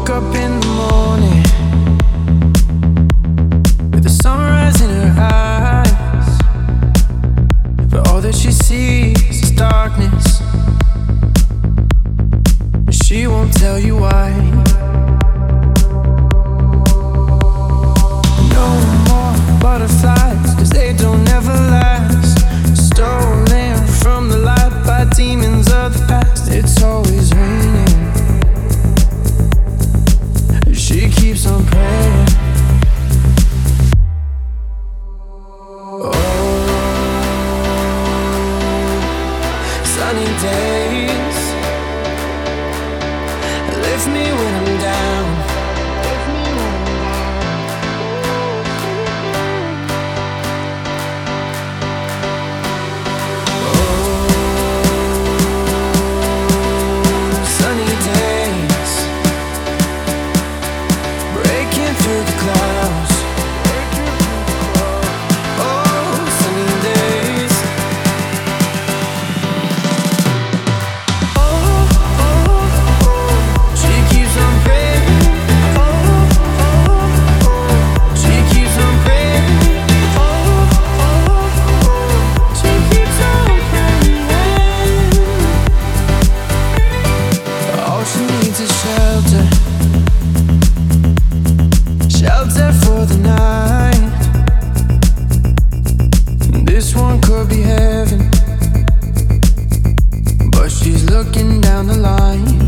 up in the morning with the sunrise in her eyes, but all that she sees is darkness. She won't tell you why. No more butterflies, 'cause they don't ever last. Stolen from the light by demons of the past. It's always raining. She keeps on praying. Oh, sunny days lift me when I'm down. Shelter for the night. This one could be heaven, but she's looking down the line.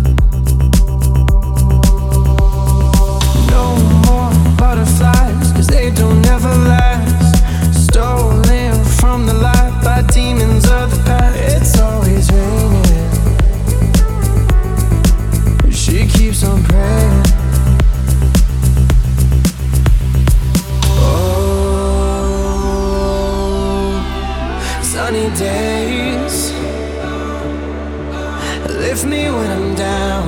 No more butterflies, 'cause they don't ever last. Stolen from the light by demons of the past. It's always raining. She keeps on praying. Sunny days lift me when I'm down.